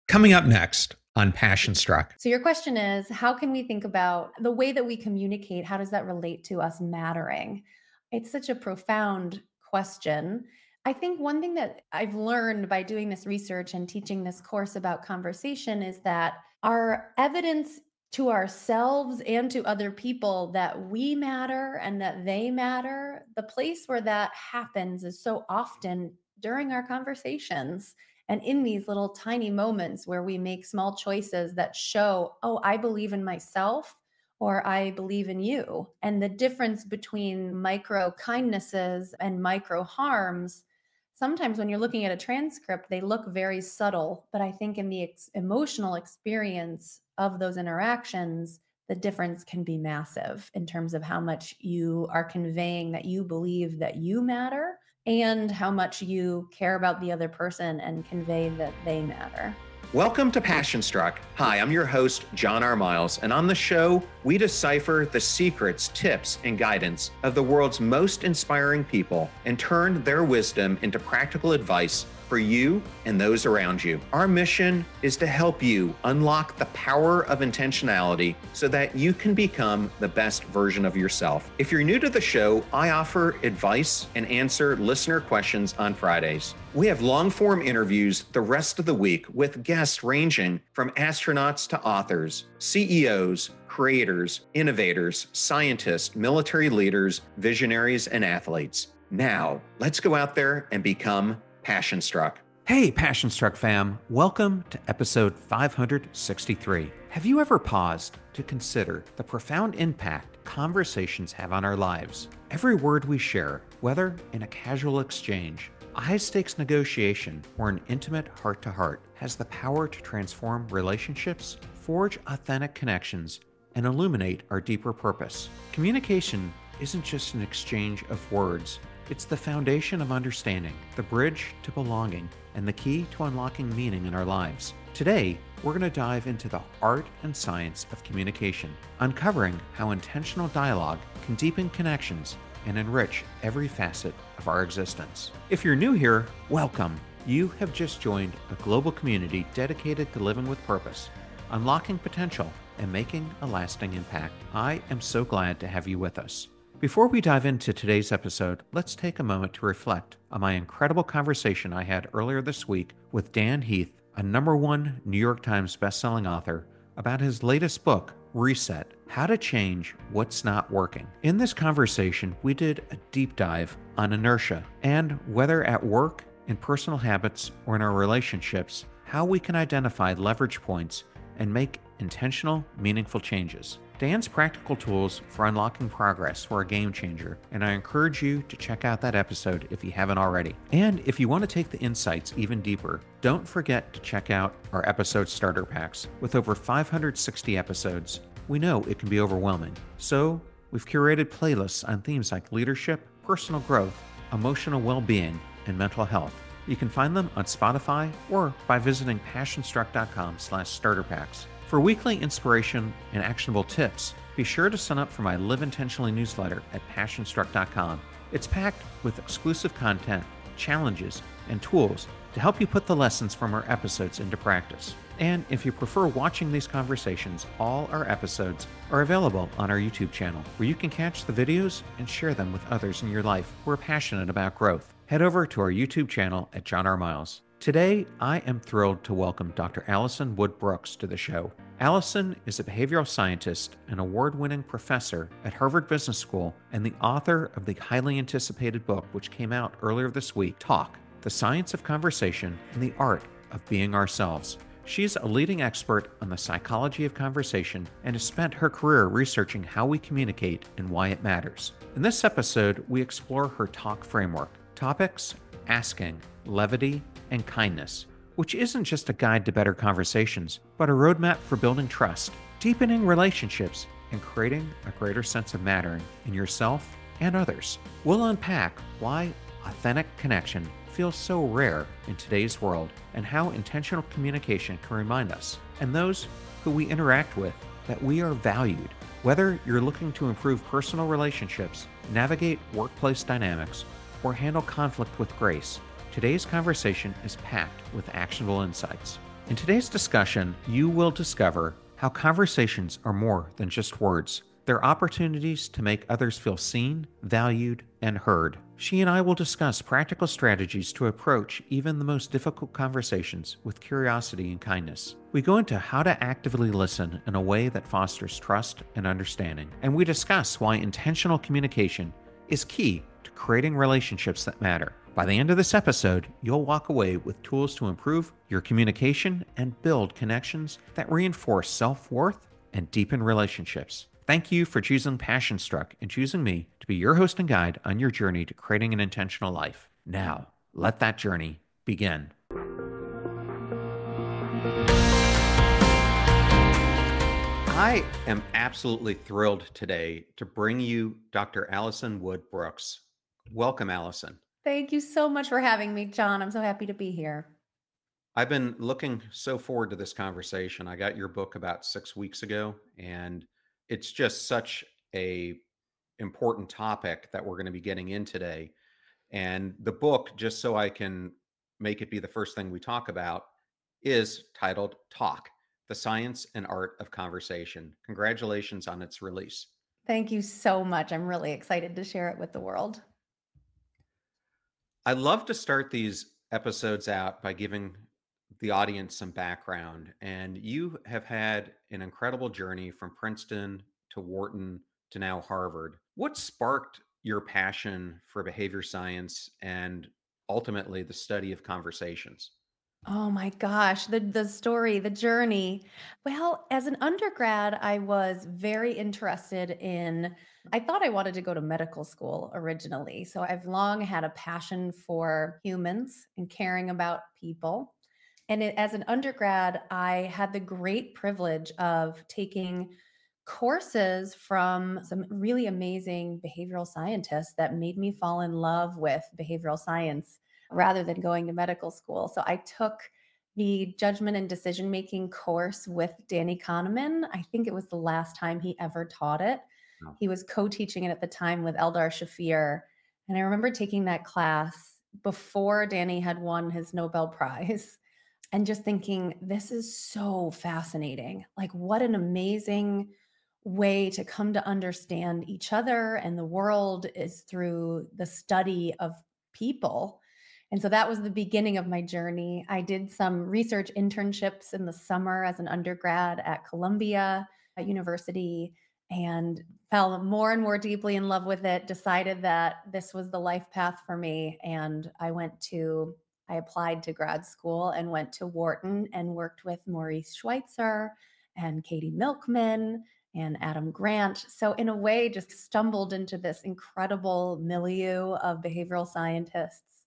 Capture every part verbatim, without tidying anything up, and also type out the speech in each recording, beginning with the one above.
Coming up next on Passion Struck. So your question is, how can we think about the way that we communicate? How does that relate to us mattering? It's such a profound question. I think one thing that I've learned by doing this research and teaching this course about conversation is that our evidence to ourselves and to other people that we matter and that they matter, the place where that happens is so often during our conversations. And in these little tiny moments where we make small choices that show, oh, I believe in myself or I believe in you. And the difference between micro kindnesses and micro harms, sometimes when you're looking at a transcript, they look very subtle. But I think in the ex- emotional experience of those interactions, the difference can be massive in terms of how much you are conveying that you believe that you matter and how much you care about the other person and convey that they matter. Welcome to Passion Struck. Hi, I'm your host, John R. Miles, and on the show, we decipher the secrets, tips, and guidance of the world's most inspiring people and turn their wisdom into practical advice for you and those around you. Our mission is to help you unlock the power of intentionality so that you can become the best version of yourself. If you're new to the show, I offer advice and answer listener questions on Fridays. We have long-form interviews the rest of the week with guests ranging from astronauts to authors, C E Os, creators, innovators, scientists, military leaders, visionaries, and athletes. Now, let's go out there and become Passion Struck. Hey, Passion Struck fam. Welcome to episode five hundred sixty-three. Have you ever paused to consider the profound impact conversations have on our lives? Every word we share, whether in a casual exchange, a high-stakes negotiation, or an intimate heart-to-heart, has the power to transform relationships, forge authentic connections, and illuminate our deeper purpose. Communication isn't just an exchange of words. It's the foundation of understanding, the bridge to belonging, and the key to unlocking meaning in our lives. Today, we're going to dive into the art and science of communication, uncovering how intentional dialogue can deepen connections and enrich every facet of our existence. If you're new here, welcome. You have just joined a global community dedicated to living with purpose, unlocking potential, and making a lasting impact. I am so glad to have you with us. Before we dive into today's episode, let's take a moment to reflect on my incredible conversation I had earlier this week with Dan Heath, a number one New York Times bestselling author, about his latest book, Reset: How to Change What's Not Working. In this conversation, we did a deep dive on inertia and whether at work, in personal habits, or in our relationships, how we can identify leverage points and make intentional, meaningful changes. Dan's practical tools for unlocking progress were a game changer, and I encourage you to check out that episode if you haven't already. And if you want to take the insights even deeper, don't forget to check out our episode starter packs. With over five hundred sixty episodes, we know it can be overwhelming. So we've curated playlists on themes like leadership, personal growth, emotional well-being, and mental health. You can find them on Spotify or by visiting passionstruck.com slash starter packs. For weekly inspiration and actionable tips, be sure to sign up for my Live Intentionally newsletter at passionstruck dot com. It's packed with exclusive content, challenges, and tools to help you put the lessons from our episodes into practice. And if you prefer watching these conversations, all our episodes are available on our YouTube channel, where you can catch the videos and share them with others in your life who are passionate about growth. Head over to our YouTube channel at John R. Miles. Today, I am thrilled to welcome Doctor Alison Wood Brooks to the show. Alison is a behavioral scientist and award-winning professor at Harvard Business School and the author of the highly anticipated book, which came out earlier this week, Talk: The Science of Conversation and the Art of Being Ourselves. She's a leading expert on the psychology of conversation and has spent her career researching how we communicate and why it matters. In this episode, we explore her talk framework, topics, asking, levity, and kindness, which isn't just a guide to better conversations, but a roadmap for building trust, deepening relationships, and creating a greater sense of mattering in yourself and others. We'll unpack why authentic connection feels so rare in today's world and how intentional communication can remind us and those who we interact with that we are valued. Whether you're looking to improve personal relationships, navigate workplace dynamics, or handle conflict with grace, today's conversation is packed with actionable insights. In today's discussion, you will discover how conversations are more than just words. They're opportunities to make others feel seen, valued, and heard. She and I will discuss practical strategies to approach even the most difficult conversations with curiosity and kindness. We go into how to actively listen in a way that fosters trust and understanding, and we discuss why intentional communication is key to creating relationships that matter. By the end of this episode, you'll walk away with tools to improve your communication and build connections that reinforce self-worth and deepen relationships. Thank you for choosing Passion Struck and choosing me to be your host and guide on your journey to creating an intentional life. Now, let that journey begin. I am absolutely thrilled today to bring you Doctor Allison Wood Brooks. Welcome, Allison. Thank you so much for having me, John. I'm so happy to be here. I've been looking so forward to this conversation. I got your book about six weeks ago, and it's just such a important topic that we're going to be getting in today. And the book, just so I can make it be the first thing we talk about, is titled Talk: The Science and Art of Conversation. Congratulations on its release. Thank you so much. I'm really excited to share it with the world. I love to start these episodes out by giving the audience some background. And you have had an incredible journey from Princeton to Wharton to now Harvard. What sparked your passion for behavior science and ultimately the study of conversations? Oh my gosh, the the story, the journey. Well, as an undergrad, I was very interested in I thought I wanted to go to medical school originally. So I've long had a passion for humans and caring about people. And it, as an undergrad, I had the great privilege of taking courses from some really amazing behavioral scientists that made me fall in love with behavioral science rather than going to medical school. So I took the judgment and decision making course with Danny Kahneman. I think it was the last time he ever taught it. No. He was co teaching it at the time with Eldar Shafir. And I remember taking that class before Danny had won his Nobel Prize and just thinking, this is so fascinating. Like, what an amazing way to come to understand each other and the world is through the study of people. And so that was the beginning of my journey. I did some research internships in the summer as an undergrad at Columbia at University and fell more and more deeply in love with it, decided that this was the life path for me. And I went to, I applied to grad school and went to Wharton and worked with Maurice Schweitzer and Katie Milkman and Adam Grant. So, in a way, just stumbled into this incredible milieu of behavioral scientists.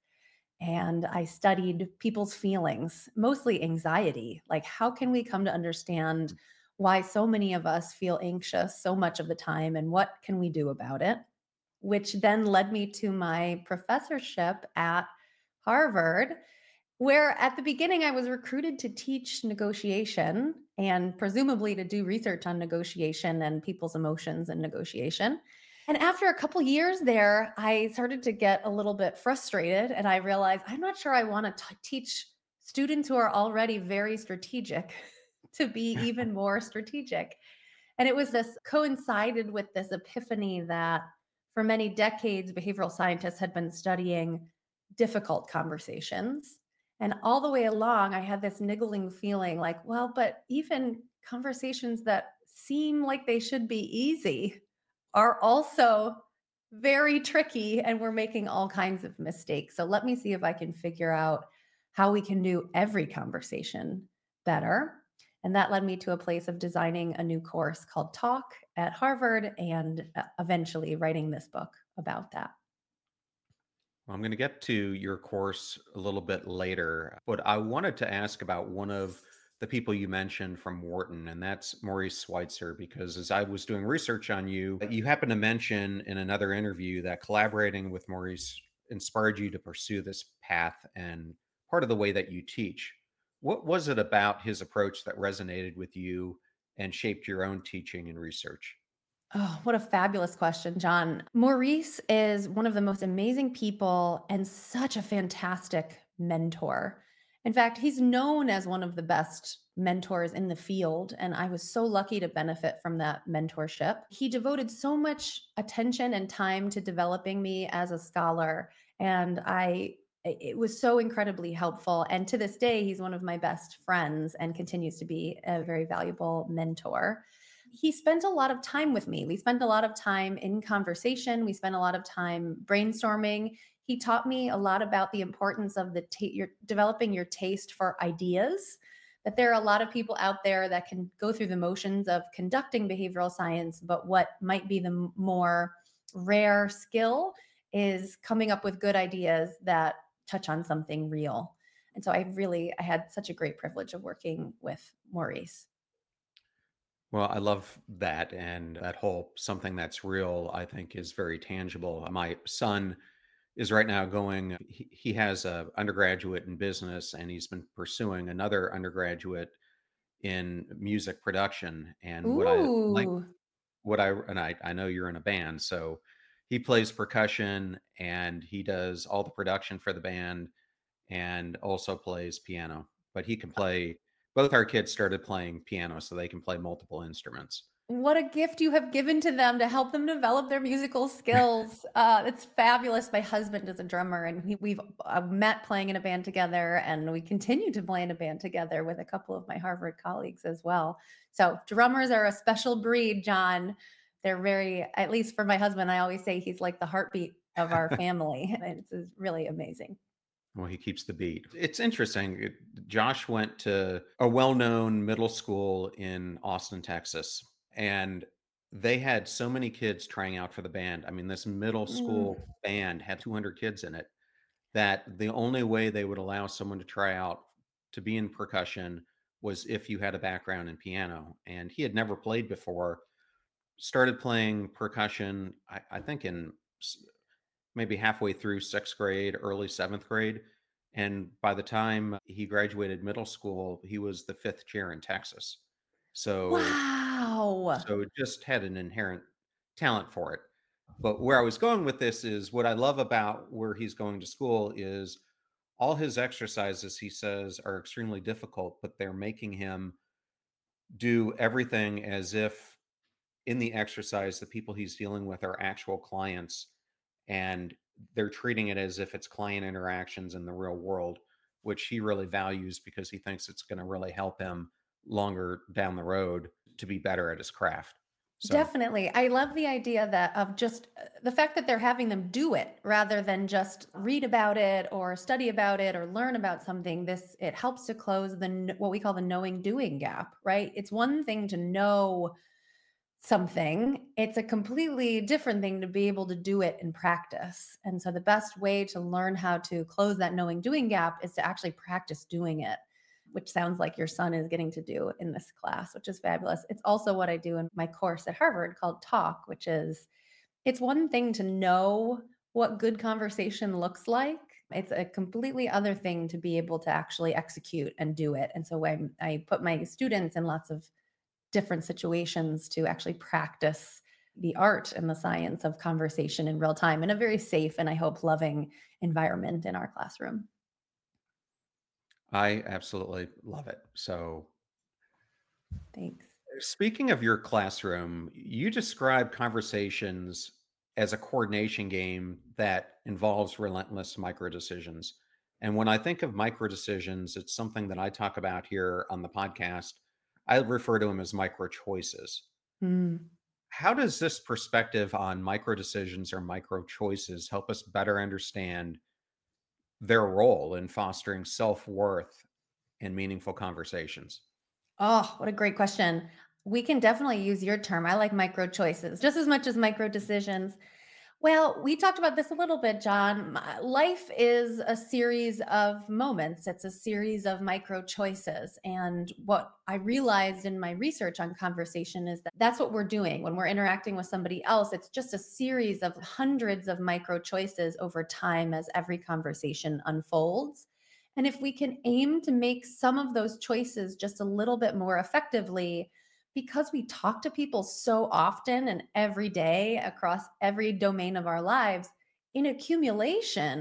And I studied people's feelings, mostly anxiety. Like, how can we come to understand why so many of us feel anxious so much of the time and what can we do about it? Which then led me to my professorship at Harvard, where at the beginning I was recruited to teach negotiation and presumably to do research on negotiation and people's emotions and negotiation. And after a couple years there, I started to get a little bit frustrated and I realized I'm not sure I want to teach students who are already very strategic to be even more strategic. And it was this coincided with this epiphany that for many decades, behavioral scientists had been studying difficult conversations. And all the way along, I had this niggling feeling like, well, but even conversations that seem like they should be easy are also very tricky and we're making all kinds of mistakes. So let me see if I can figure out how we can do every conversation better. And that led me to a place of designing a new course called Talk at Harvard and uh, eventually writing this book about that. Well, I'm going to get to your course a little bit later, but I wanted to ask about one of the people you mentioned from Wharton, and that's Maurice Schweitzer, because as I was doing research on you, you happened to mention in another interview that collaborating with Maurice inspired you to pursue this path and part of the way that you teach. What was it about his approach that resonated with you and shaped your own teaching and research? Oh, what a fabulous question, John. Maurice is one of the most amazing people and such a fantastic mentor. In fact, he's known as one of the best mentors in the field, and I was so lucky to benefit from that mentorship. He devoted so much attention and time to developing me as a scholar, and I it was so incredibly helpful. And to this day, he's one of my best friends and continues to be a very valuable mentor. He spent a lot of time with me. We spent a lot of time in conversation. We spent a lot of time brainstorming. He taught me a lot about the importance of the ta- your developing your taste for ideas. That there are a lot of people out there that can go through the motions of conducting behavioral science, but what might be the m- more rare skill is coming up with good ideas that touch on something real. And so I really I had such a great privilege of working with Maurice. Well, I love that. And that whole something that's real, I think, is very tangible. My son is right now going, he, he has a undergraduate in business and he's been pursuing another undergraduate in music production. And what I like, Ooh. what I, and I, I know you're in a band. So he plays percussion and he does all the production for the band and also plays piano. But he can play, both our kids started playing piano so they can play multiple instruments. What a gift you have given to them to help them develop their musical skills. Uh, it's fabulous. My husband is a drummer, and we, we've uh, met playing in a band together, and we continue to play in a band together with a couple of my Harvard colleagues as well. So, drummers are a special breed, John. They're very, at least for my husband, I always say he's like the heartbeat of our family. And it's, it's really amazing. Well, he keeps the beat. It's interesting. it- Josh went to a well known middle school in Austin, Texas, and they had so many kids trying out for the band. I mean, this middle Mm. school band had two hundred kids in it, that the only way they would allow someone to try out to be in percussion was if you had a background in piano. And he had never played before, started playing percussion, I, I think in s- maybe halfway through sixth grade, early seventh grade. And by the time he graduated middle school, he was the fifth chair in Texas. So, Wow. so just had an inherent talent for it. But where I was going with this is what I love about where he's going to school is all his exercises, he says, are extremely difficult, but they're making him do everything as if in the exercise, the people he's dealing with are actual clients and they're treating it as if it's client interactions in the real world, which he really values because he thinks it's going to really help him longer down the road to be better at his craft. So Definitely. I love the idea that of just uh, the fact that they're having them do it rather than just read about it or study about it or learn about something. This it helps to close the kn- what we call the knowing doing gap, right? It's one thing to know something. It's a completely different thing to be able to do it in practice. And so the best way to learn how to close that knowing doing gap is to actually practice doing it, which sounds like your son is getting to do in this class, which is fabulous. It's also what I do in my course at Harvard called Talk, which is it's one thing to know what good conversation looks like. It's a completely other thing to be able to actually execute and do it. And so when I put my students in lots of different situations to actually practice the art and the science of conversation in real time in a very safe and I hope loving environment in our classroom. I absolutely love it. So, Thanks. speaking of your classroom, you describe conversations as a coordination game that involves relentless micro decisions. And when I think of micro decisions, it's something that I talk about here on the podcast. I refer to them as micro choices. Mm. How does this perspective on micro decisions or micro choices help us better understand their role in fostering self worth and meaningful conversations? Oh, what a great question. We can definitely use your term. I like micro choices just as much as micro decisions. Well, we talked about this a little bit, John. My- Life is a series of moments, it's a series of micro choices. And what I realized in my research on conversation is that that's what we're doing when we're interacting with somebody else. It's just a series of hundreds of micro choices over time as every conversation unfolds. And if we can aim to make some of those choices just a little bit more effectively, because we talk to people so often and every day across every domain of our lives, in accumulation,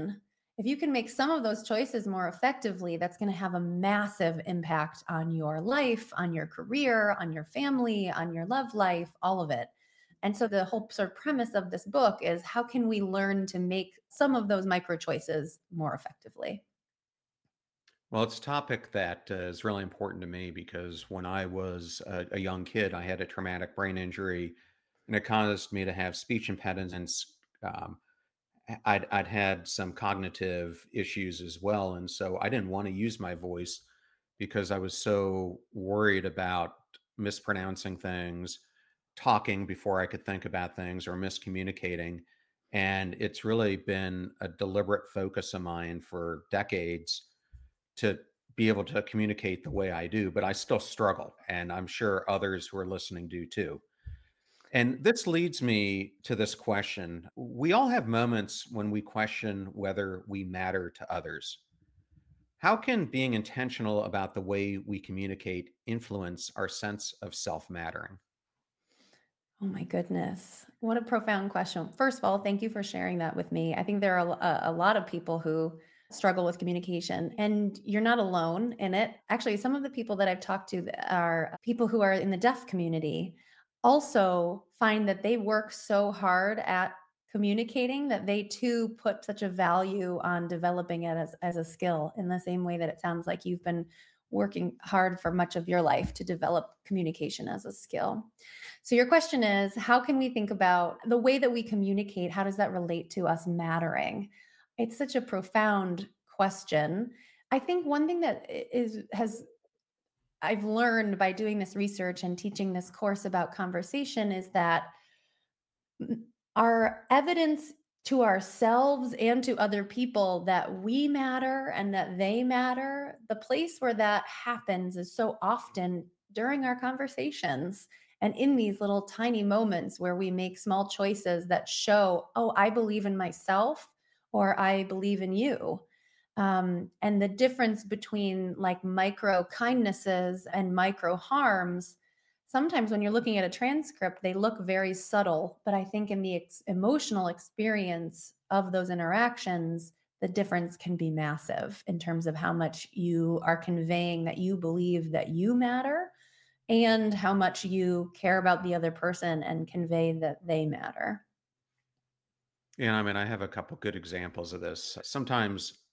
If you can make some of those choices more effectively, that's going to have a massive impact on your life, on your career, on your family, on your love life, all of it. And so the whole sort of premise of this book is how can we learn to make some of those micro choices more effectively? Well, it's a topic that uh, is really important to me because when I was a, a young kid, I had a traumatic brain injury, and it caused me to have speech impediments. Um, I- I'd, I'd had some cognitive issues as well, and so I didn't want to use my voice because I was so worried about mispronouncing things, talking before I could think about things, or miscommunicating. And it's really been a deliberate focus of mine for decades to be able to communicate the way I do, but I still struggle. And I'm sure others who are listening do too. And this leads me to this question. We all have moments when we question whether we matter to others. How can being intentional about the way we communicate influence our sense of self mattering? Oh my goodness. What a profound question. First of all, thank you for sharing that with me. I think there are a, a lot of people who struggle with communication, and you're not alone in it. Actually, some of the people that I've talked to that are people who are in the deaf community also find that they work so hard at communicating that they too put such a value on developing it as, as a skill in the same way that it sounds like you've been working hard for much of your life to develop communication as a skill. So your question is, how can we think about the way that we communicate? How does that relate to us mattering? It's such a profound question. I think one thing that is has I've learned by doing this research and teaching this course about conversation is that mm, our evidence to ourselves and to other people that we matter and that they matter, the place where that happens is so often during our conversations and in these little tiny moments where we make small choices that show, oh, I believe in myself or I believe in you. Um, and the difference between like micro kindnesses and micro harms, sometimes when you're looking at a transcript, they look very subtle. But I think in the ex- emotional experience of those interactions, the difference can be massive in terms of how much you are conveying that you believe that you matter and how much you care about the other person and convey that they matter. Yeah, I mean, I have a couple good examples of this. Sometimes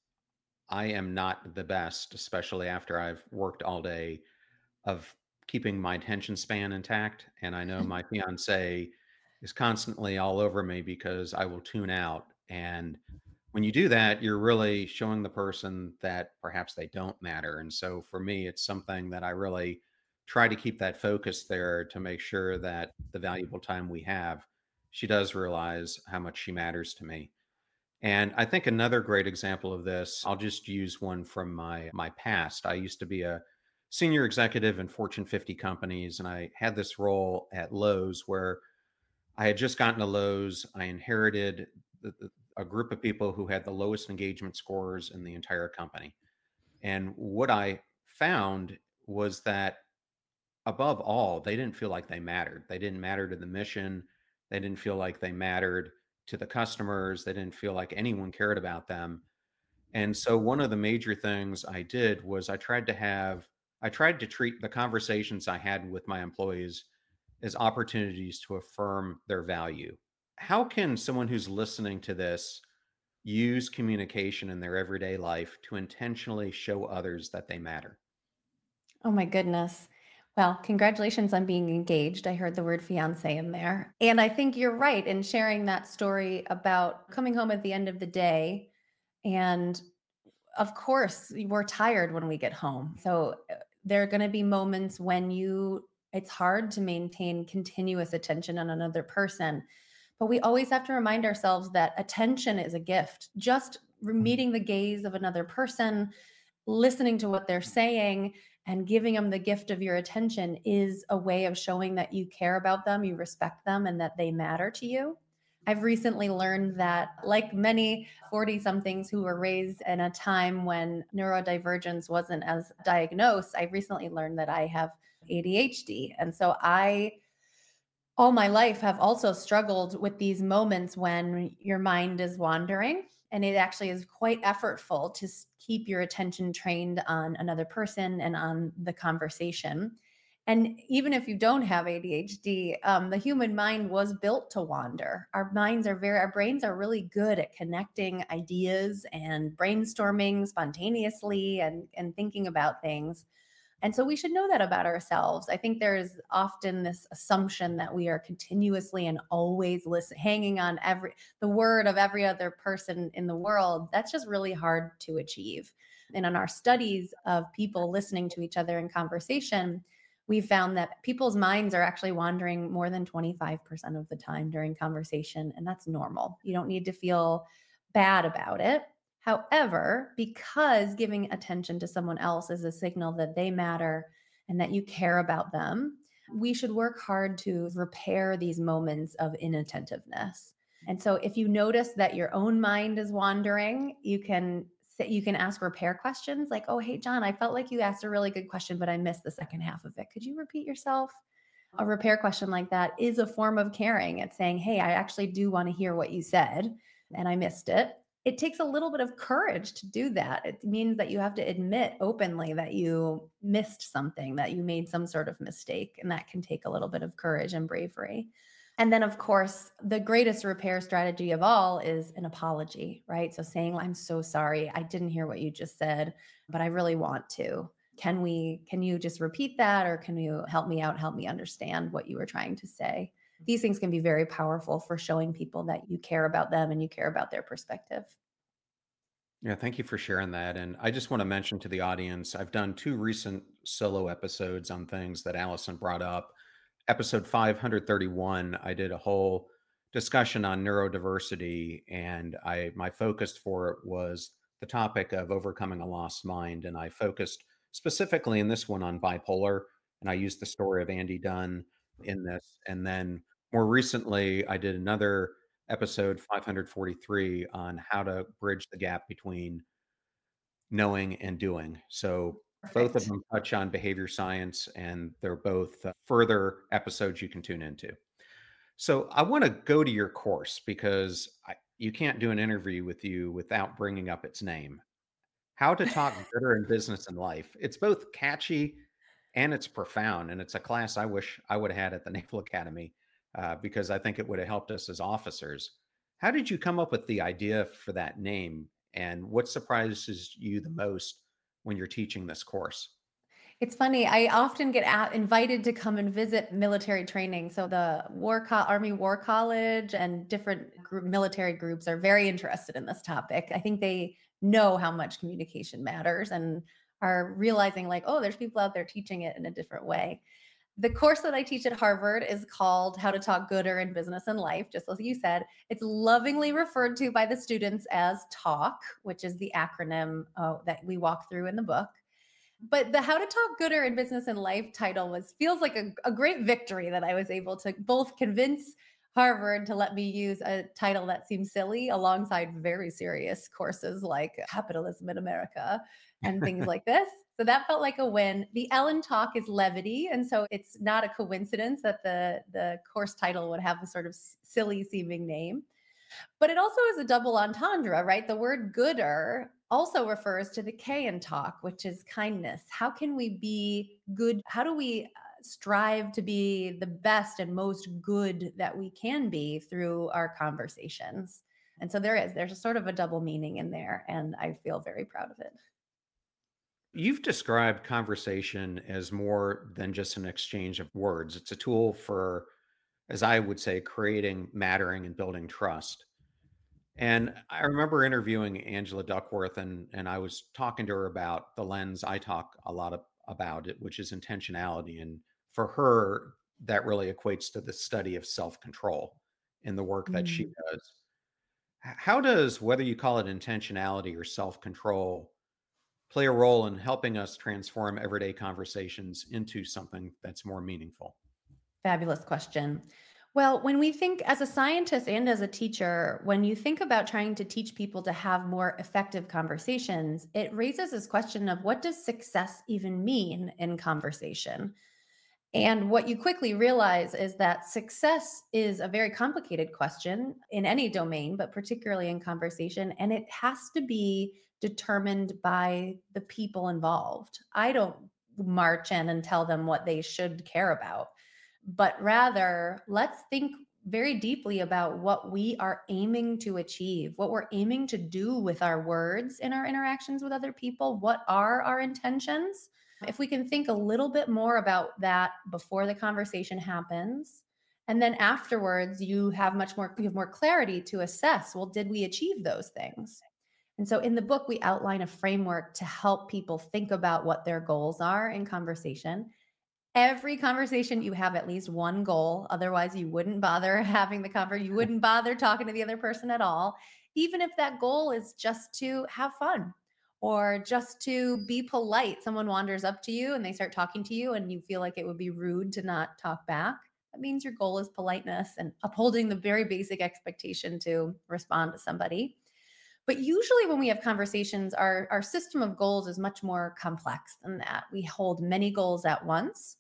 I am not the best, especially after I've worked all day, of keeping my attention span intact. And I know my fiance is constantly all over me because I will tune out. And when you do that, you're really showing the person that perhaps they don't matter. And so for me, it's something that I really try to keep that focus there to make sure that the valuable time we have, she does realize how much she matters to me. And I think another great example of this, I'll just use one from my my past. I used to be a senior executive in Fortune fifty companies, and I had this role at Lowe's where I had just gotten to Lowe's. I inherited the, the, a group of people who had the lowest engagement scores in the entire company. And what I found was that above all, they didn't feel like they mattered. They didn't matter to the mission. They didn't feel like they mattered to the customers. They didn't feel like anyone cared about them. And so one of the major things I did was I tried to have I tried to treat the conversations I had with my employees as opportunities to affirm their value. How can someone who's listening to this use communication in their everyday life to intentionally show others that they matter? Oh my goodness. Well, congratulations on being engaged. I heard the word fiance in there. And I think you're right in sharing that story about coming home at the end of the day. And of course, we're tired when we get home. So uh, there are going to be moments when you, it's hard to maintain continuous attention on another person. But we always have to remind ourselves that attention is a gift. Just meeting the gaze of another person, listening to what they're saying and giving them the gift of your attention is a way of showing that you care about them, you respect them, and that they matter to you. I've recently learned that, like many forty somethings who were raised in a time when neurodivergence wasn't as diagnosed, I recently learned that I have A D H D. And so I all my life have also struggled with these moments when your mind is wandering And it actually is quite effortful to s- keep your attention trained on another person and on the conversation. And even if you don't have A D H D, um, the human mind was built to wander. Our minds are very, our brains are really good at connecting ideas and brainstorming spontaneously and, and thinking about things. And so we should know that about ourselves. I think there's often this assumption that we are continuously and always listen, hanging on every the word of every other person in the world. That's just really hard to achieve. And in our studies of people listening to each other in conversation, we found that people's minds are actually wandering more than twenty-five percent of the time during conversation. And that's normal. You don't need to feel bad about it. However, because giving attention to someone else is a signal that they matter and that you care about them, we should work hard to repair these moments of inattentiveness. And so if you notice that your own mind is wandering, you can say, you can ask repair questions like, "Oh, hey John, I felt like you asked a really good question, but I missed the second half of it. Could you repeat yourself?" A repair question like that is a form of caring. It's saying, "Hey, I actually do want to hear what you said and I missed it." It takes a little bit of courage to do that. It means that you have to admit openly that you missed something, that you made some sort of mistake. And that can take a little bit of courage and bravery. And then, of course, the greatest repair strategy of all is an apology, right? So saying, "I'm so sorry. I didn't hear what you just said, but I really want to. Can we, can you just repeat that? Or can you help me out, help me understand what you were trying to say?" These things can be very powerful for showing people that you care about them and you care about their perspective. Yeah, thank you for sharing that. And I just want to mention to the audience, I've done two recent solo episodes on things that Allison brought up. Episode five thirty-one, I did a whole discussion on neurodiversity, and I my focus for it was the topic of overcoming a lost mind. And I focused specifically in this one on bipolar, and I used the story of Andy Dunn in this. And then more recently, I did another episode five forty-three on how to bridge the gap between knowing and doing. So both of Perfect. them touch on behavior science, and they're both uh, further episodes you can tune into. So I want to go to your course because I, you can't do an interview with you without bringing up its name. How to Talk Better in Business and Life. It's both catchy and it's profound, and it's a class I wish I would have had at the Naval Academy uh, because I think it would have helped us as officers. How did you come up with the idea for that name, and what surprises you the most when you're teaching this course? It's funny. I often get out, invited to come and visit military training. So the War Co- Army War College and different group, military groups are very interested in this topic. I think they know how much communication matters and are realizing like, oh, there's people out there teaching it in a different way. The course that I teach at Harvard is called How to Talk Gooder in Business and Life, just as you said. It's lovingly referred to by the students as TALK, which is the acronym uh, that we walk through in the book. But the How to Talk Gooder in Business and Life title was feels like a, a great victory that I was able to both convince Harvard to let me use a title that seems silly alongside very serious courses like Capitalism in America and things like this. So that felt like a win. The Ellen Talk is levity, and so it's not a coincidence that the the course title would have a sort of silly seeming name. But it also is a double entendre, right? The word gooder also refers to the K in talk, which is kindness. How can we be good? How do we uh, strive to be the best and most good that we can be through our conversations? And so there is, there's a sort of a double meaning in there. And I feel very proud of it. You've described conversation as more than just an exchange of words. It's a tool for, as I would say, creating mattering and building trust. And I remember interviewing Angela Duckworth, and and I was talking to her about the lens I talk a lot of, about it, which is intentionality. And for her, that really equates to the study of self-control in the work that she Mm. does. H- How does, whether you call it intentionality or self-control, play a role in helping us transform everyday conversations into something that's more meaningful? Fabulous question. Well, when we think as a scientist and as a teacher, when you think about trying to teach people to have more effective conversations, it raises this question of what does success even mean in conversation? And what you quickly realize is that success is a very complicated question in any domain, but particularly in conversation. And it has to be determined by the people involved. I don't march in and tell them what they should care about, but rather let's think very deeply about what we are aiming to achieve, what we're aiming to do with our words in our interactions with other people. What are our intentions? If we can think a little bit more about that before the conversation happens, and then afterwards you have much more you have more clarity to assess, well, did we achieve those things? And so in the book we outline a framework to help people think about what their goals are in conversation. Every conversation you have at least one goal, otherwise you wouldn't bother having the conversation, you wouldn't bother talking to the other person at all, even if that goal is just to have fun or just to be polite. Someone wanders up to you and they start talking to you and you feel like it would be rude to not talk back. That means your goal is politeness and upholding the very basic expectation to respond to somebody. But usually, when we have conversations, our, our system of goals is much more complex than that. We hold many goals at once,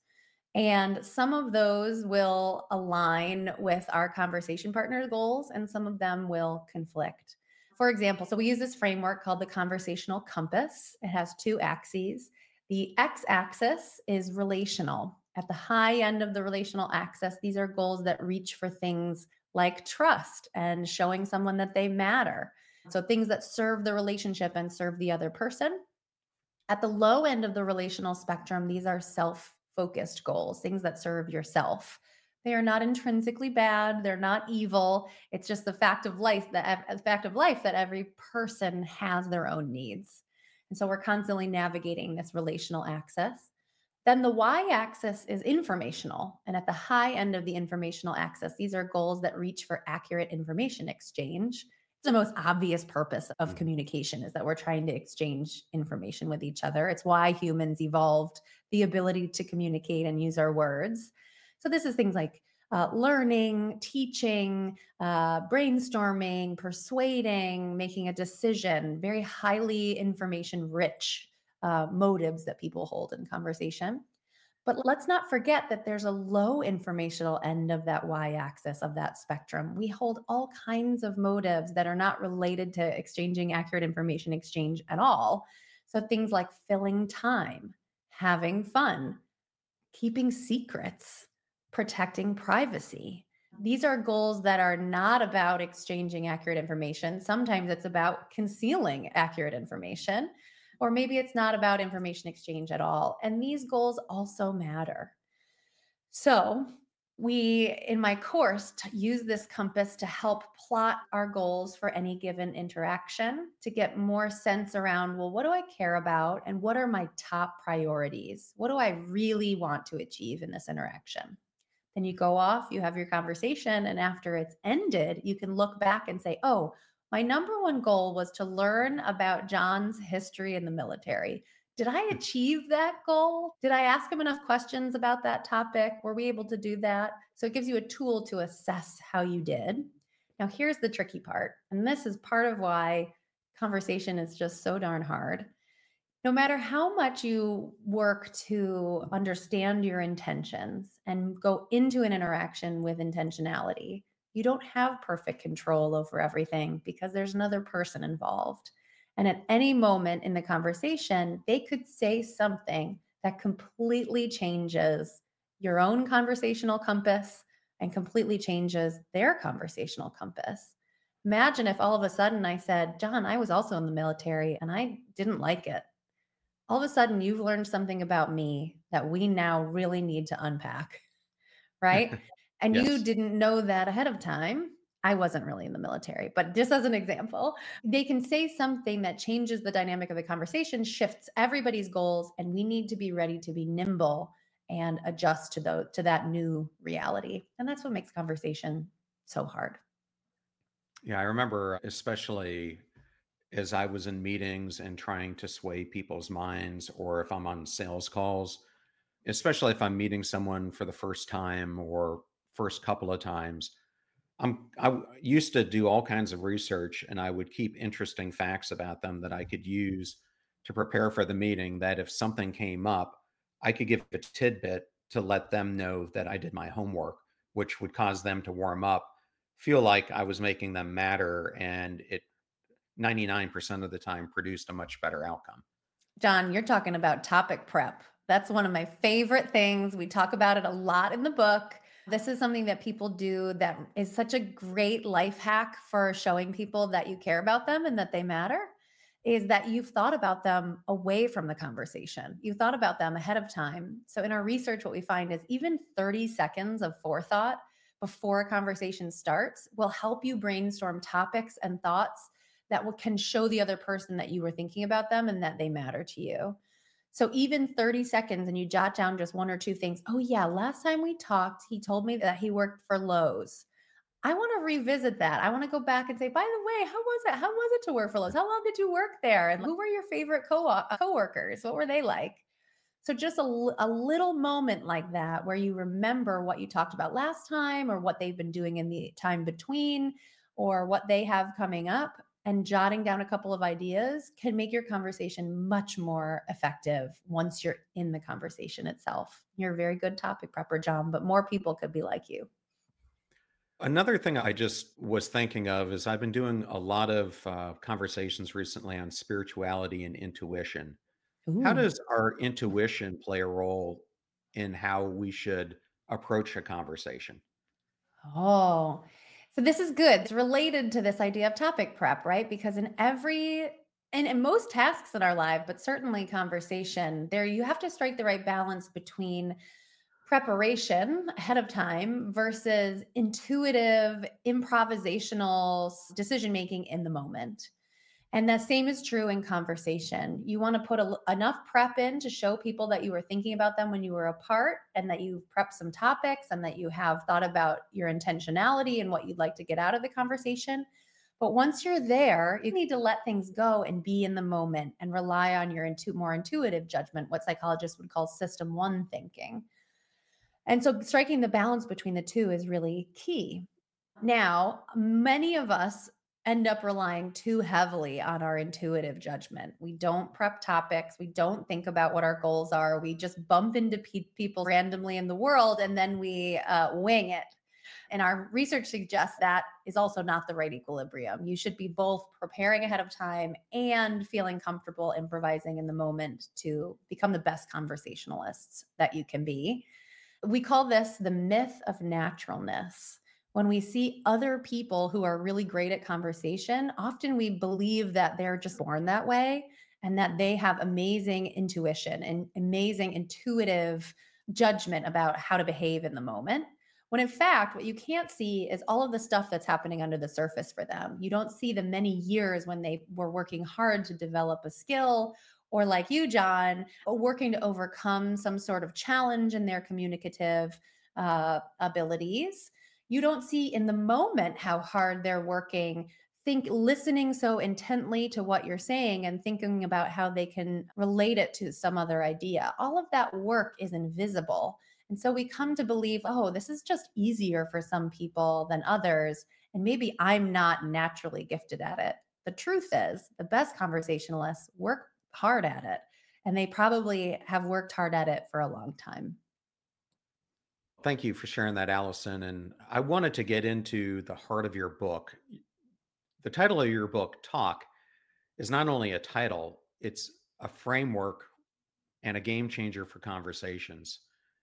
and some of those will align with our conversation partner's goals, and some of them will conflict. For example, so we use this framework called the conversational compass. It has two axes. The x axis is relational. At the high end of the relational axis, these are goals that reach for things like trust and showing someone that they matter. So things that serve the relationship and serve the other person. At the low end of the relational spectrum, these are self focused goals, things that serve yourself. They are not intrinsically bad. They're not evil. It's just the fact of life that the fact of life that every person has their own needs. And so we're constantly navigating this relational axis. Then the y axis is informational. And at the high end of the informational axis, these are goals that reach for accurate information exchange. The most obvious purpose of Mhm. communication is that we're trying to exchange information with each other. It's why humans evolved the ability to communicate and use our words. So this is things like uh, learning, teaching, uh, brainstorming, persuading, making a decision, very highly information rich uh, motives that people hold in conversation. But let's not forget that there's a low informational end of that y axis of that spectrum. We hold all kinds of motives that are not related to exchanging accurate information exchange at all. So things like filling time, having fun, keeping secrets, protecting privacy. These are goals that are not about exchanging accurate information. Sometimes it's about concealing accurate information, or maybe it's not about information exchange at all. And these goals also matter. So, we in my course t- use this compass to help plot our goals for any given interaction to get more sense around, well, what do I care about and what are my top priorities? What do I really want to achieve in this interaction? Then you go off, you have your conversation, and after it's ended, you can look back and say, oh, my number one goal was to learn about John's history in the military. Did I achieve that goal? Did I ask him enough questions about that topic? Were we able to do that? So it gives you a tool to assess how you did. Now, here's the tricky part. And this is part of why conversation is just so darn hard. No matter how much you work to understand your intentions and go into an interaction with intentionality, you don't have perfect control over everything because there's another person involved. And at any moment in the conversation, they could say something that completely changes your own conversational compass and completely changes their conversational compass. Imagine if all of a sudden I said, John, I was also in the military and I didn't like it. All of a sudden you've learned something about me that we now really need to unpack, right? And you Yes. didn't know that ahead of time. I wasn't really in the military, but just as an example, they can say something that changes the dynamic of the conversation, shifts everybody's goals, and we need to be ready to be nimble and adjust to the to that new reality. And that's what makes conversation so hard. Yeah, I remember especially as I was in meetings and trying to sway people's minds, or if I'm on sales calls, especially if I'm meeting someone for the first time or first couple of times. I'm I w- used to do all kinds of research and I would keep interesting facts about them that I could use to prepare for the meeting that if something came up, I could give a tidbit to let them know that I did my homework, which would cause them to warm up, feel like I was making them matter, and it ninety-nine percent of the time produced a much better outcome. John, you're talking about topic prep. That's one of my favorite things. We talk about it a lot in the book. This is something that people do that is such a great life hack for showing people that you care about them and that they matter, is that you've thought about them away from the conversation. You thought about them ahead of time. So in our research, what we find is even thirty seconds of forethought before a conversation starts will help you brainstorm topics and thoughts that will, can show the other person that you were thinking about them and that they matter to you. So even thirty seconds and you jot down just one or two things. Oh yeah, last time we talked, he told me that he worked for Lowe's. I want to revisit that. I want to go back and say, by the way, how was it? How was it to work for Lowe's? How long did you work there? And who were your favorite co uh, coworkers? What were they like? So just a, l- a little moment like that where you remember what you talked about last time or what they've been doing in the time between or what they have coming up, and jotting down a couple of ideas can make your conversation much more effective once you're in the conversation itself. You're a very good topic prepper, John, but more people could be like you. Another thing I just was thinking of is I've been doing a lot of uh, conversations recently on spirituality and intuition. How Ooh. does our intuition play a role in how we should approach a conversation? Oh, so this is good. It's related to this idea of topic prep, right? Because in every and in most tasks in our life, but certainly conversation, there you have to strike the right balance between preparation ahead of time versus intuitive, improvisational decision making in the moment. And the same is true in conversation. You want to put a, enough prep in to show people that you were thinking about them when you were apart and that you've prepped some topics and that you have thought about your intentionality and what you'd like to get out of the conversation. But once you're there, you need to let things go and be in the moment and rely on your intu- more intuitive judgment, what psychologists would call system one thinking. And so striking the balance between the two is really key. Now, many of us end up relying too heavily on our intuitive judgment. We don't prep topics. We don't think about what our goals are. We just bump into pe- people randomly in the world and then we uh, wing it. And our research suggests that is also not the right equilibrium. You should be both preparing ahead of time and feeling comfortable improvising in the moment to become the best conversationalists that you can be. We call this the myth of naturalness. When we see other people who are really great at conversation, often we believe that they're just born that way and that they have amazing intuition and amazing intuitive judgment about how to behave in the moment. When in fact, what you can't see is all of the stuff that's happening under the surface for them. You don't see the many years when they were working hard to develop a skill, or like you, John, working to overcome some sort of challenge in their communicative uh, abilities. You don't see in the moment how hard they're working, think listening so intently to what you're saying and thinking about how they can relate it to some other idea. All of that work is invisible. And so we come to believe, oh, this is just easier for some people than others. And maybe I'm not naturally gifted at it. The truth is, the best conversationalists work hard at it, and they probably have worked hard at it for a long time. Thank you for sharing that, Allison. And I wanted to get into the heart of your book. The title of your book, Talk, is not only a title, it's a framework and a game changer for conversations.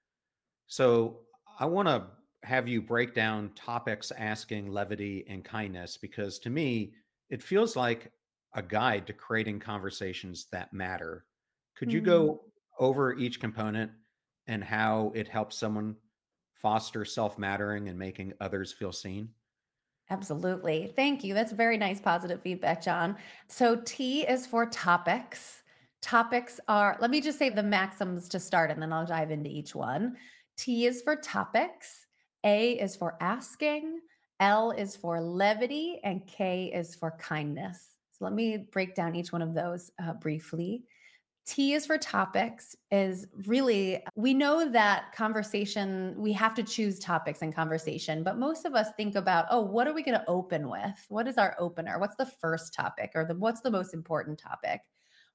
So I want to have you break down topics, asking, levity, and kindness, because to me, it feels like a guide to creating conversations that matter. Could you Hmm. go over each component and how it helps someone foster self mattering and making others feel seen? Absolutely. Thank you. That's very nice positive feedback, John. So T is for topics. Topics are, let me just say the maxims to start and then I'll dive into each one. T is for topics. A is for asking. L is for levity. And K is for kindness. So let me break down each one of those uh, briefly. T is for topics is really, we know that conversation, we have to choose topics in conversation, but most of us think about, oh, what are we going to open with? What is our opener? What's the first topic or the what's the most important topic?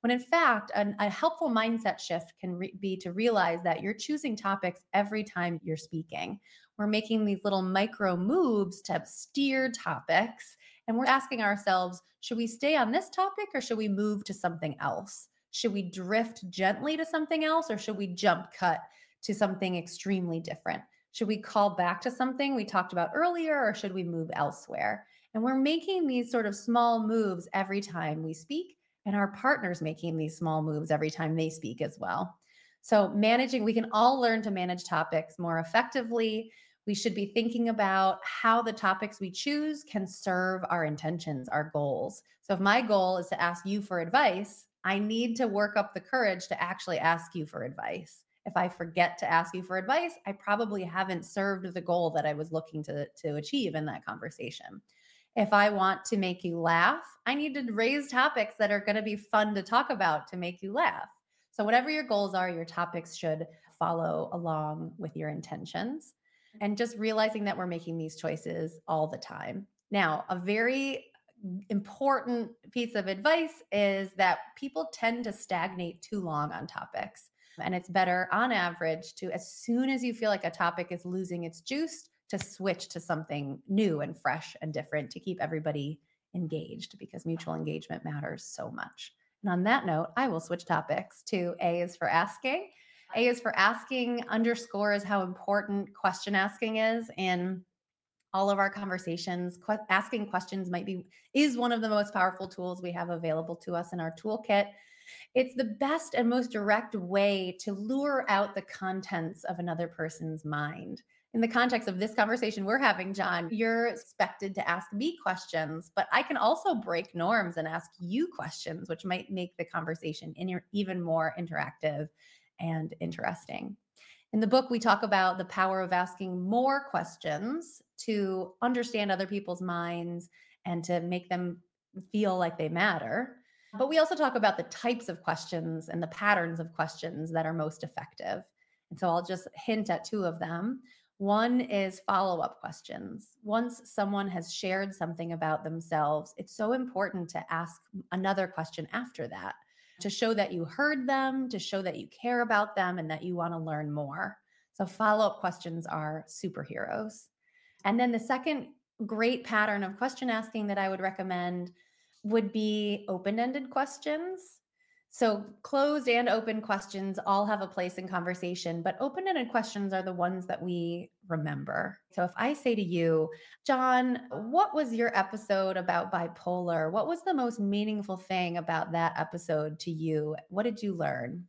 When in fact, an, a helpful mindset shift can re- be to realize that you're choosing topics every time you're speaking. We're making these little micro moves to steer topics, and we're asking ourselves, should we stay on this topic or should we move to something else? Should we drift gently to something else or should we jump cut to something extremely different? Should we call back to something we talked about earlier or should we move elsewhere? And we're making these sort of small moves every time we speak, and our partner's making these small moves every time they speak as well. So, managing, we can all learn to manage topics more effectively. We should be thinking about how the topics we choose can serve our intentions, our goals. So, if my goal is to ask you for advice, I need to work up the courage to actually ask you for advice. If I forget to ask you for advice, I probably haven't served the goal that I was looking to, to achieve in that conversation. If I want to make you laugh, I need to raise topics that are going to be fun to talk about to make you laugh. So, whatever your goals are, your topics should follow along with your intentions. And just realizing that we're making these choices all the time. Now, a very important piece of advice is that people tend to stagnate too long on topics. And it's better on average to, as soon as you feel like a topic is losing its juice, to switch to something new and fresh and different to keep everybody engaged, because mutual engagement matters so much. And on that note, I will switch topics to A is for asking. A is for asking underscores how important question asking is in all of our conversations. Que- asking questions might be is one of the most powerful tools we have available to us in our toolkit. It's the best and most direct way to lure out the contents of another person's mind. In the context of this conversation we're having, John, you're expected to ask me questions, but I can also break norms and ask you questions, which might make the conversation in- even more interactive and interesting. In the book, we talk about the power of asking more questions to understand other people's minds and to make them feel like they matter. But we also talk about the types of questions and the patterns of questions that are most effective. And so I'll just hint at two of them. One is follow-up questions. Once someone has shared something about themselves, it's so important to ask another question after that, to show that you heard them, to show that you care about them, and that you want to learn more. So follow-up questions are superheroes. And then the second great pattern of question asking that I would recommend would be open-ended questions. So closed and open questions all have a place in conversation, but open-ended questions are the ones that we remember. So if I say to you, John, what was your episode about bipolar? What was the most meaningful thing about that episode to you? What did you learn?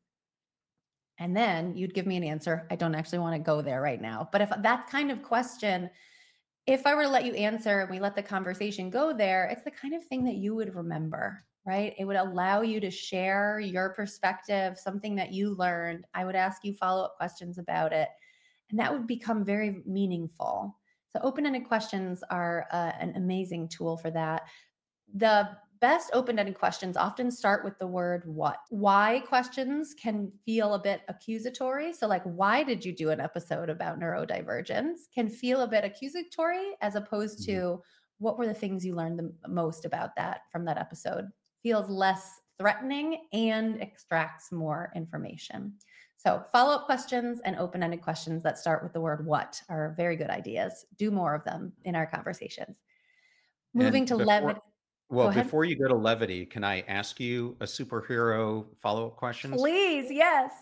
And then you'd give me an answer. I don't actually want to go there right now. But if that kind of question, if I were to let you answer and we let the conversation go there, it's the kind of thing that you would remember, right? It would allow you to share your perspective, something that you learned. I would ask you follow-up questions about it, and that would become very meaningful. So open-ended questions are uh, an amazing tool for that. The best open-ended questions often start with the word what. Why questions can feel a bit accusatory. So like, why did you do an episode about neurodivergence? Can feel a bit accusatory, as opposed Mhm. to what were the things you learned the most about that from that episode. Feels less threatening and extracts more information. So follow-up questions and open-ended questions that start with the word what are very good ideas. Do more of them in our conversations. Moving And to before levity. well, Go ahead. before you go to levity, can I ask you a superhero follow-up questions? Please, yes.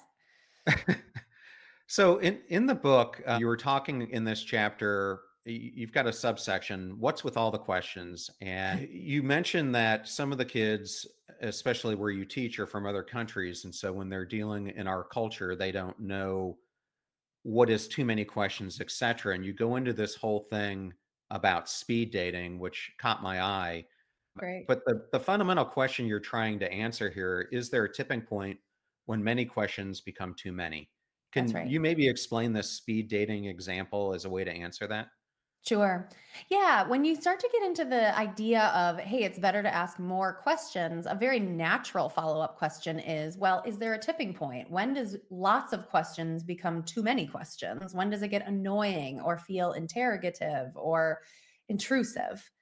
So in in the book, uh, you were talking in this chapter, y- you've got a subsection, what's with all the questions? And you mentioned that some of the kids, especially where you teach, are from other countries. And so when they're dealing in our culture, they don't know what is too many questions, et cetera. And you go into this whole thing about speed dating, which caught my eye. Great. But the, the fundamental question you're trying to answer here, is there a tipping point when many questions become too many? That's Can right. you maybe explain this speed dating example as a way to answer that? Sure. Yeah. When you start to get into the idea of, hey, it's better to ask more questions, a very natural follow up question is, well, is there a tipping point? When does lots of questions become too many questions? When does it get annoying or feel interrogative or intrusive?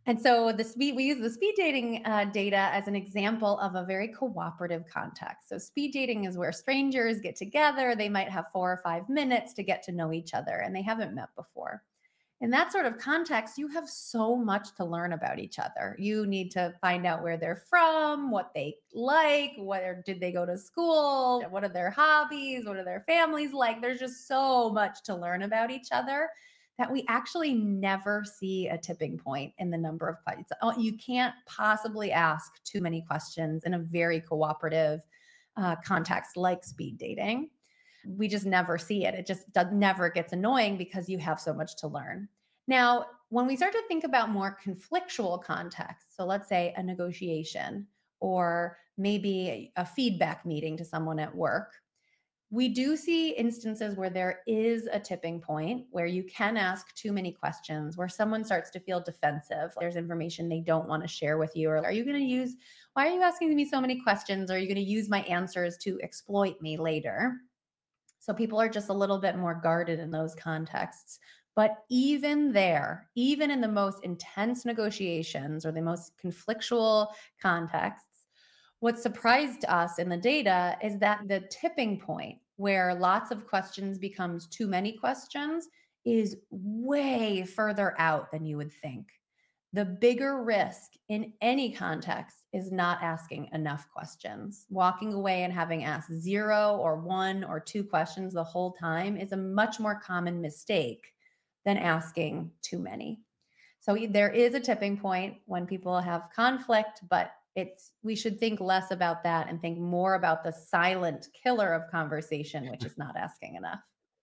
And so the speed we use the speed dating uh, data as an example of a very cooperative context. So speed dating is where strangers get together. They might have four or five minutes to get to know each other, and they haven't met before. In that sort of context, you have so much to learn about each other. You need to find out where they're from, what they like, where did they go to school, what are their hobbies, what are their families like. There's just so much to learn about each other that we actually never see a tipping point in the number of questions. Oh, you can't possibly ask too many questions in a very cooperative uh, context like speed dating. We just never see it. It just does, never gets annoying because you have so much to learn. Now, when we start to think about more conflictual contexts, so let's say a negotiation or maybe a feedback meeting to someone at work, we do see instances where there is a tipping point where you can ask too many questions, where someone starts to feel defensive. There's information they don't want to share with you. Or are you going to use, why are you asking me so many questions? Are you going to use my answers to exploit me later? So people are just a little bit more guarded in those contexts. But even there, even in the most intense negotiations or the most conflictual contexts, what surprised us in the data is that the tipping point where lots of questions becomes too many questions is way further out than you would think. The bigger risk in any context is not asking enough questions. Walking away and having asked zero or one or two questions the whole time is a much more common mistake than asking too many. So there is a tipping point when people have conflict, but it's we should think less about that and think more about the silent killer of conversation, which is not asking enough.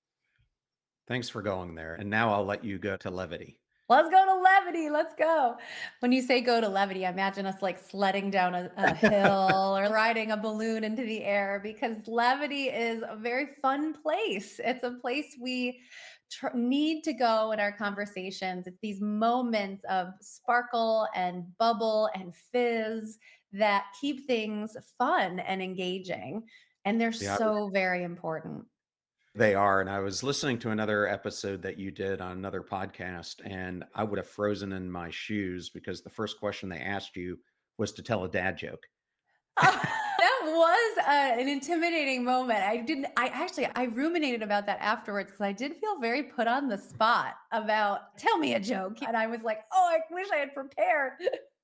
Thanks for going there. And now I'll let you go to levity. Let's go to levity. Let's go. When you say go to levity, I imagine us like sledding down a, a hill or riding a balloon into the air, because levity is a very fun place. It's a place we tr- need to go in our conversations. It's these moments of sparkle and bubble and fizz that keep things fun and engaging. And they're Yeah, so very important. they are. And I was listening to another episode that you did on another podcast, and I would have frozen in my shoes because the first question they asked you was to tell a dad joke. That was uh, an intimidating moment. I didn't, I actually, I ruminated about that afterwards because I did feel very put on the spot about tell me a joke. And I was like, oh, I wish I had prepared.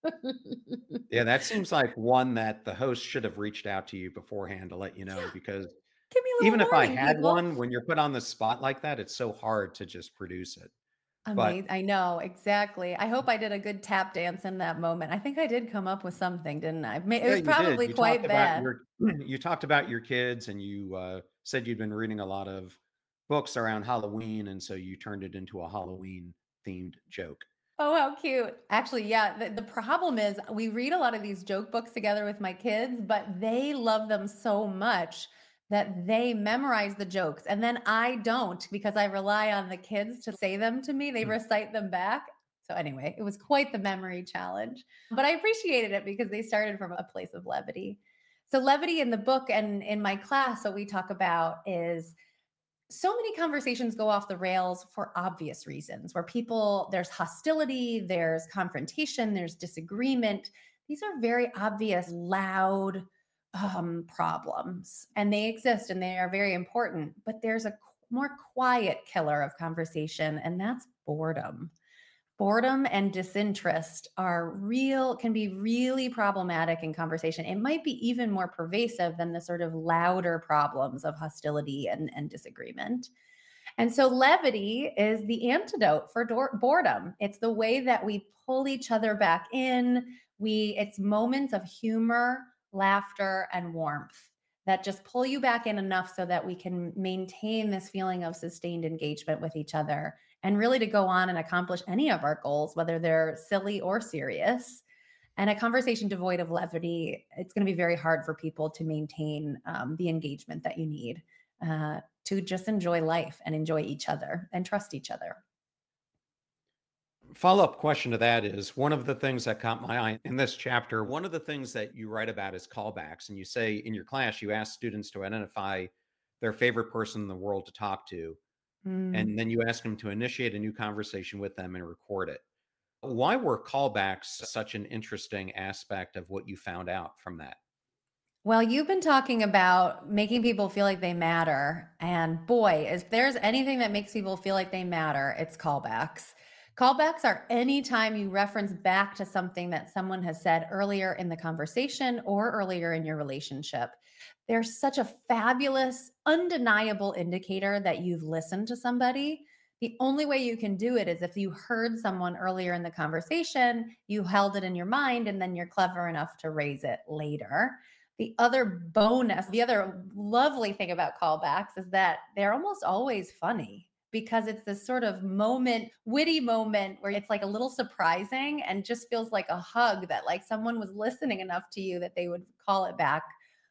Yeah, that seems like one that the host should have reached out to you beforehand to let you know, Yeah, because give me a little even if I warning, had people. one, when you're put on the spot like that, it's so hard to just produce it. But Amazing. I know, exactly. I hope I did a good tap dance in that moment. I think I did come up with something, didn't I? May- It yeah, was you did. probably You talked quite about bad. your you talked about your kids, and you uh, said you'd been reading a lot of books around Halloween, and so you turned it into a Halloween themed joke. Oh, how cute. Actually, yeah, the, the problem is we read a lot of these joke books together with my kids, but they love them so much that they memorize the jokes. And then I don't, because I rely on the kids to say them to me. They Mm. recite them back. So anyway, it was quite the memory challenge, but I appreciated it because they started from a place of levity. So levity in the book and in my class, what we talk about is so many conversations go off the rails for obvious reasons where people there's hostility, there's confrontation, there's disagreement. These are very obvious loud um, problems, and they exist and they are very important, but there's a qu- more quiet killer of conversation, and that's boredom. Boredom and disinterest are real, can be really problematic in conversation. It might be even more pervasive than the sort of louder problems of hostility and, and disagreement. And so levity is the antidote for dor- boredom. It's the way that we pull each other back in. We it's moments of humor, laughter, and warmth that just pull you back in enough so that we can maintain this feeling of sustained engagement with each other and really to go on and accomplish any of our goals, whether they're silly or serious. And a conversation devoid of levity, it's going to be very hard for people to maintain um, the engagement that you need uh, to just enjoy life and enjoy each other and trust each other. Follow-up question to that is, one of the things that caught my eye in this chapter, one of the things that you write about is callbacks. And you say in your class, you ask students to identify their favorite person in the world to talk to. Mm. And then you ask them to initiate a new conversation with them and record it. Why were callbacks such an interesting aspect of what you found out from that? Well, you've been talking about making people feel like they matter. And boy, if there's anything that makes people feel like they matter, it's callbacks. Callbacks are anytime you reference back to something that someone has said earlier in the conversation or earlier in your relationship. They're such a fabulous, undeniable indicator that you've listened to somebody. The only way you can do it is if you heard someone earlier in the conversation, you held it in your mind, and then you're clever enough to raise it later. The other bonus, the other lovely thing about callbacks is that they're almost always funny because it's this sort of moment, witty moment where it's like a little surprising and just feels like a hug that like someone was listening enough to you that they would call it back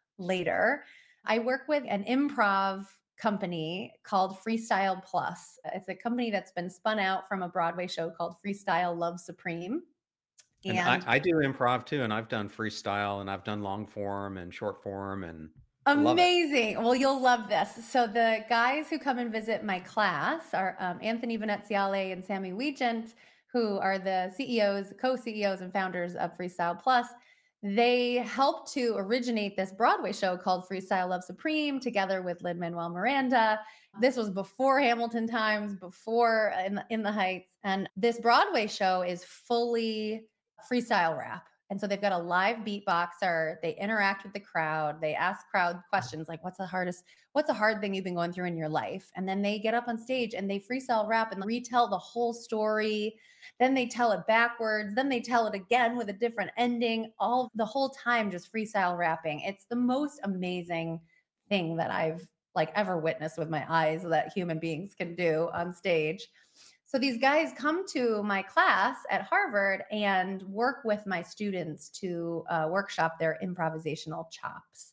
later. I work with an improv company called Freestyle Plus. It's a company that's been spun out from a Broadway show called Freestyle Love Supreme. And I, And I do improv too, and I've done freestyle and I've done long form and short form and love it. amazing. Well, you'll love this. So the guys who come and visit my class are um, Anthony Veneziale and Sammy Wiegent, who are the C E Os, co-C E Os and founders of Freestyle Plus. They helped to originate this Broadway show called Freestyle Love Supreme together with Lin-Manuel Miranda. This was before Hamilton times, before in the, in the Heights. And this Broadway show is fully freestyle rap. And so they've got a live beatboxer. They interact with the crowd. They ask crowd questions like, what's the hardest, what's a hard thing you've been going through in your life? And then they get up on stage and they freestyle rap and retell the whole story. Then they tell it backwards. Then they tell it again with a different ending, all the whole time just freestyle rapping. It's the most amazing thing that I've like ever witnessed with my eyes that human beings can do on stage. So these guys come to my class at Harvard and work with my students to uh, workshop their improvisational chops.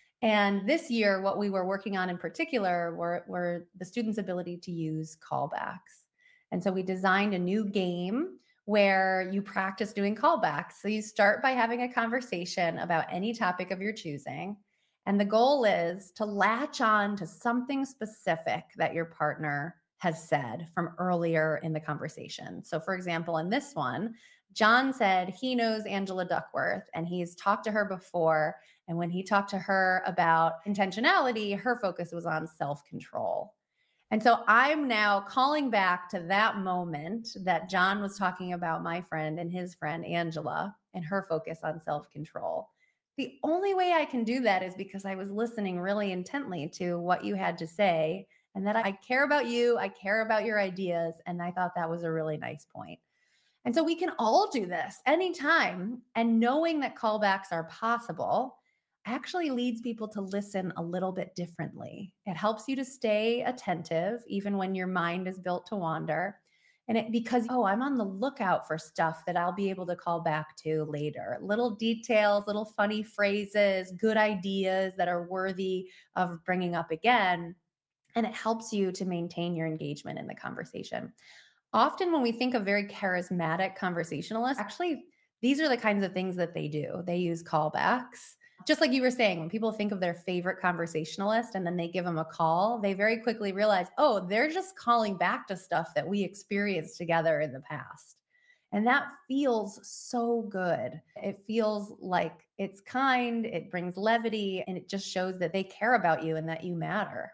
And this year, what we were working on in particular were, were the students' ability to use callbacks. And so we designed a new game where you practice doing callbacks. So you start by having a conversation about any topic of your choosing. And the goal is to latch on to something specific that your partner has said from earlier in the conversation. So, for example, in this one, John said he knows Angela Duckworth and he's talked to her before. And when he talked to her about intentionality, her focus was on self control. And so I'm now calling back to that moment that John was talking about my friend and his friend Angela and her focus on self control. The only way I can do that is because I was listening really intently to what you had to say and that I care about you, I care about your ideas. And I thought that was a really nice point. And so we can all do this anytime. And knowing that callbacks are possible actually leads people to listen a little bit differently. It helps you to stay attentive, even when your mind is built to wander. And it because, oh, I'm on the lookout for stuff that I'll be able to call back to later. Little details, little funny phrases, good ideas that are worthy of bringing up again. And it helps you to maintain your engagement in the conversation. Often, when we think of very charismatic conversationalists, actually, these are the kinds of things that they do. They use callbacks. Just like you were saying, when people think of their favorite conversationalist and then they give them a call, they very quickly realize, oh, they're just calling back to stuff that we experienced together in the past. And that feels so good. It feels like it's kind, it brings levity, and it just shows that they care about you and that you matter.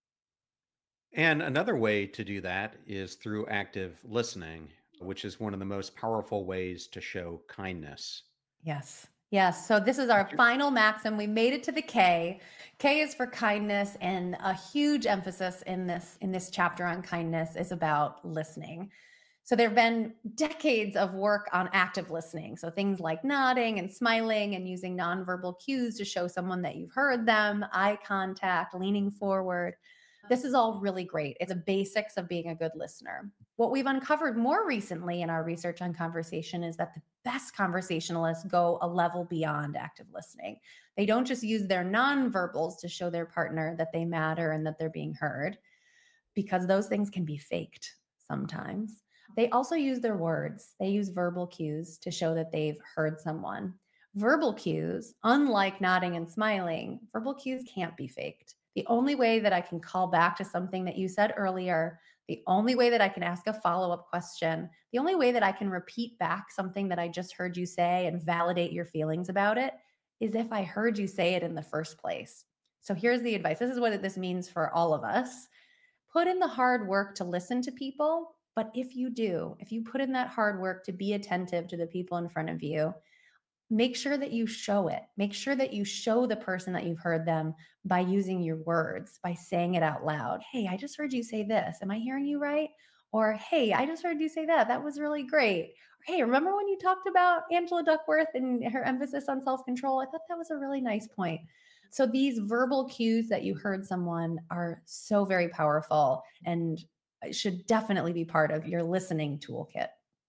And another way to do that is through active listening, which is one of the most powerful ways to show kindness. Yes. Yes. So this is our final maxim. We made it to the K. K is for kindness, and a huge emphasis in this in this chapter on kindness is about listening. So there have been decades of work on active listening. So things like nodding and smiling and using nonverbal cues to show someone that you've heard them, eye contact, leaning forward. This is all really great. It's the basics of being a good listener. What we've uncovered more recently in our research on conversation is that the best conversationalists go a level beyond active listening. They don't just use their nonverbals to show their partner that they matter and that they're being heard, because those things can be faked sometimes. They also use their words. They use verbal cues to show that they've heard someone. Verbal cues, unlike nodding and smiling, verbal cues can't be faked. The only way that I can call back to something that you said earlier The only way that I can ask a follow-up question, the only way that I can repeat back something that I just heard you say and validate your feelings about it is if I heard you say it in the first place. So here's the advice. This is what this means for all of us. Put in the hard work to listen to people. But if you do, if you put in that hard work to be attentive to the people in front of you, make sure that you show it. Make sure that you show the person that you've heard them by using your words, by saying it out loud. Hey, I just heard you say this. Am I hearing you right? Or, hey, I just heard you say that. That was really great. Or, hey, remember when you talked about Angela Duckworth and her emphasis on self-control? I thought that was a really nice point. So these verbal cues that you heard someone are so very powerful and should definitely be part of your listening toolkit.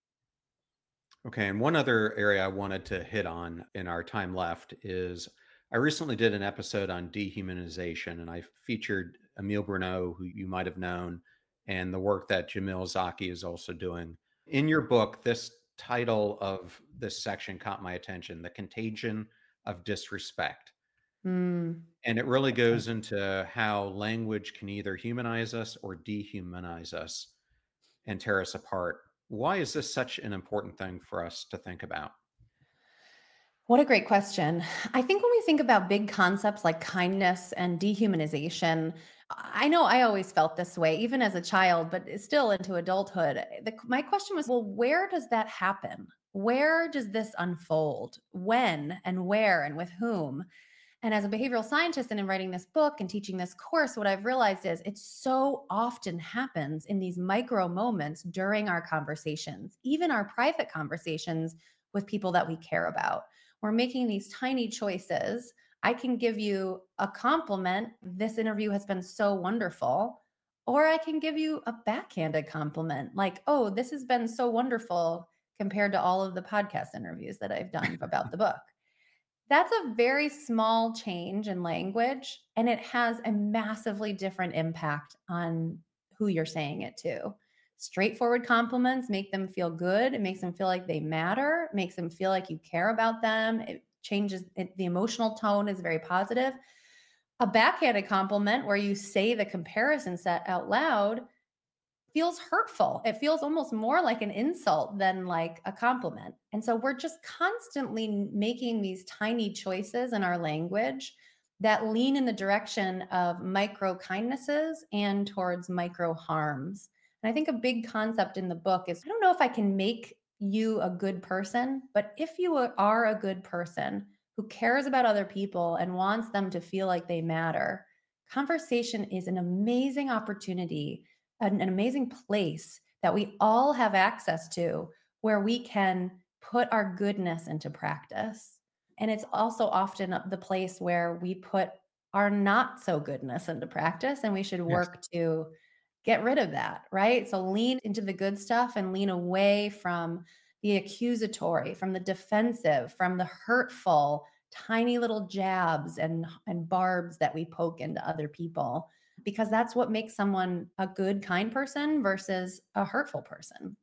Okay, and one other area I wanted to hit on in our time left is I recently did an episode on dehumanization, and I featured Emile Bruneau, who you might have known, and the work that Jamil Zaki is also doing. In your book, this title of this section caught my attention, The Contagion of Disrespect. Mm, And it really okay. goes into how language can either humanize us or dehumanize us and tear us apart. Why is this such an important thing for us to think about? What a great question. I think when we think about big concepts like kindness and dehumanization, I know I always felt this way, even as a child, but still into adulthood. The, my question was, well, where does that happen? Where does this unfold? When and where and with whom? And as a behavioral scientist and in writing this book and teaching this course, what I've realized is it so often happens in these micro moments during our conversations, even our private conversations with people that we care about. We're making these tiny choices. I can give you a compliment. This interview has been so wonderful. Or I can give you a backhanded compliment like, oh, this has been so wonderful compared to all of the podcast interviews that I've done about the book. That's a very small change in language, and it has a massively different impact on who you're saying it to. Straightforward compliments make them feel good. It makes them feel like they matter. It makes them feel like you care about them. It changes it, the emotional tone is very positive. A backhanded compliment where you say the comparison set out loud feels hurtful. It feels almost more like an insult than like a compliment. And so we're just constantly making these tiny choices in our language that lean in the direction of micro kindnesses and towards micro harms. And I think a big concept in the book is I don't know if I can make you a good person, but if you are a good person who cares about other people and wants them to feel like they matter, conversation is an amazing opportunity, an, an amazing place that we all have access to where we can put our goodness into practice. And it's also often the place where we put our not so goodness into practice, and we should Yes. work to get rid of that, right? So lean into the good stuff and lean away from the accusatory, from the defensive, from the hurtful, tiny little jabs and, and barbs that we poke into other people because that's what makes someone a good, kind person versus a hurtful person.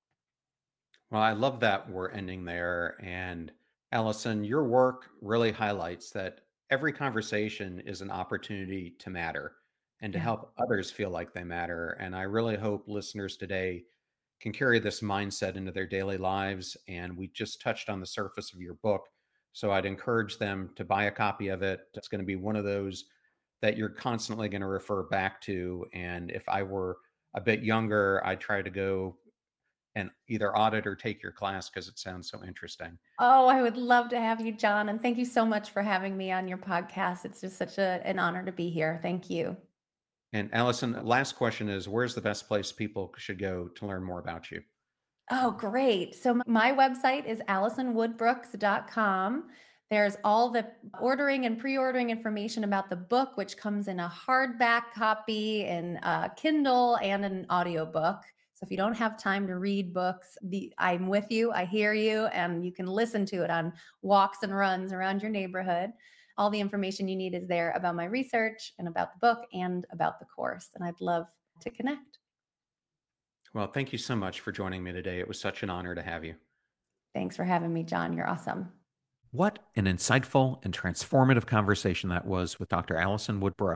Well, I love that we're ending there. And Allison, your work really highlights that every conversation is an opportunity to matter and to Yeah. help others feel like they matter. And I really hope listeners today can carry this mindset into their daily lives. And we just touched on the surface of your book. So I'd encourage them to buy a copy of it. It's going to be one of those that you're constantly going to refer back to. And if I were a bit younger, I'd try to go and either audit or take your class because it sounds so interesting. Oh, I would love to have you, John. And thank you so much for having me on your podcast. It's just such a, an honor to be here. Thank you. And Allison, last question is where's the best place people should go to learn more about you? Oh, great. So m- my website is allison woodbrooks dot com. There's all the ordering and pre-ordering information about the book, which comes in a hardback copy, in a Kindle, and an audiobook. So if you don't have time to read books, the, I'm with you. I hear you, and you can listen to it on walks and runs around your neighborhood. All the information you need is there about my research and about the book and about the course. And I'd love to connect. Well, thank you so much for joining me today. It was such an honor to have you. Thanks for having me, John. You're awesome. What an insightful and transformative conversation that was with Doctor Allison Wood Brooks.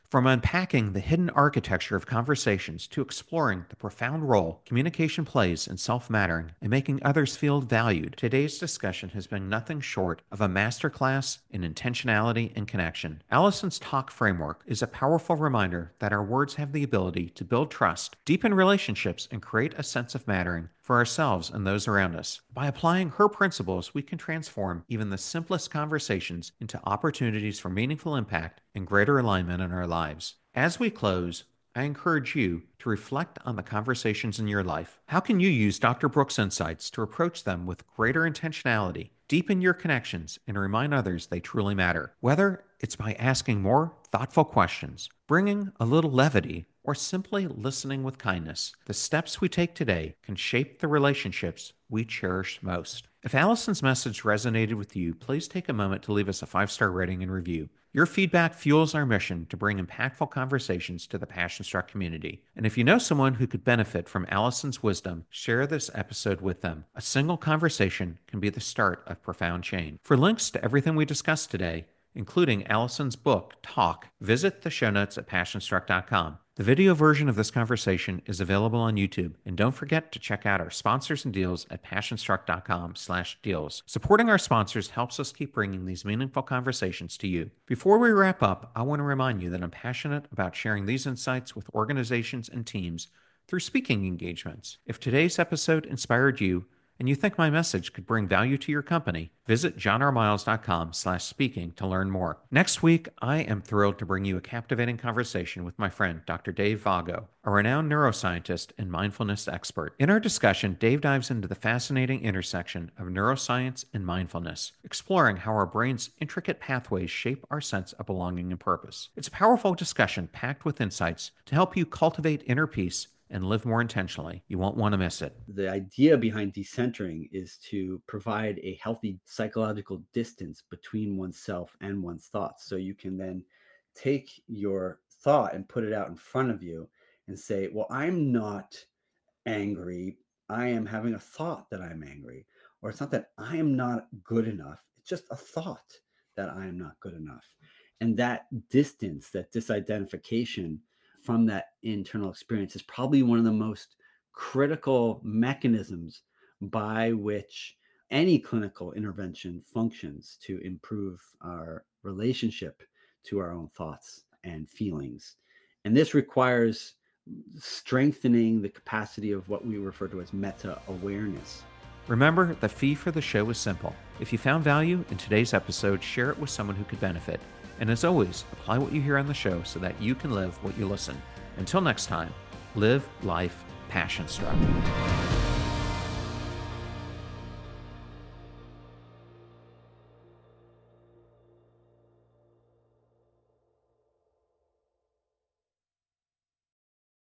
From unpacking the hidden architecture of conversations to exploring the profound role communication plays in self-mattering and making others feel valued, today's discussion has been nothing short of a masterclass in intentionality and connection. Allison's talk framework is a powerful reminder that our words have the ability to build trust, deepen relationships, and create a sense of mattering for ourselves and those around us. By applying her principles, we can transform even the simplest conversations into opportunities for meaningful impact and greater alignment in our lives. As we close, I encourage you to reflect on the conversations in your life. How can you use Doctor Brooks' insights to approach them with greater intentionality, deepen your connections, and remind others they truly matter? Whether it's by asking more thoughtful questions, bringing a little levity, or simply listening with kindness, the steps we take today can shape the relationships we cherish most. If Allison's message resonated with you, please take a moment to leave us a five-star rating and review. Your feedback fuels our mission to bring impactful conversations to the Passion Struck community. And if you know someone who could benefit from Allison's wisdom, share this episode with them. A single conversation can be the start of profound change. For links to everything we discussed today, including Allison's book, Talk, visit the show notes at passion struck dot com. The video version of this conversation is available on YouTube, and don't forget to check out our sponsors and deals at passion struck dot com slash deals. Supporting our sponsors helps us keep bringing these meaningful conversations to you. Before we wrap up, I want to remind you that I'm passionate about sharing these insights with organizations and teams through speaking engagements. If today's episode inspired you, and you think my message could bring value to your company, visit john r miles dot com slash speaking to learn more. Next week, I am thrilled to bring you a captivating conversation with my friend, Doctor Dave Vago, a renowned neuroscientist and mindfulness expert. In our discussion, Dave dives into the fascinating intersection of neuroscience and mindfulness, exploring how our brain's intricate pathways shape our sense of belonging and purpose. It's a powerful discussion packed with insights to help you cultivate inner peace and live more intentionally. You won't want to miss it. The idea behind decentering is to provide a healthy psychological distance between oneself and one's thoughts. So you can then take your thought and put it out in front of you and say, well, I'm not angry. I am having a thought that I'm angry. Or it's not that I am not good enough. It's just a thought that I am not good enough. And that distance, that disidentification from that internal experience is probably one of the most critical mechanisms by which any clinical intervention functions to improve our relationship to our own thoughts and feelings. And this requires strengthening the capacity of what we refer to as meta-awareness. Remember, the fee for the show is simple. If you found value in today's episode, share it with someone who could benefit. And as always, apply what you hear on the show so that you can live what you listen. Until next time, live life passion struck.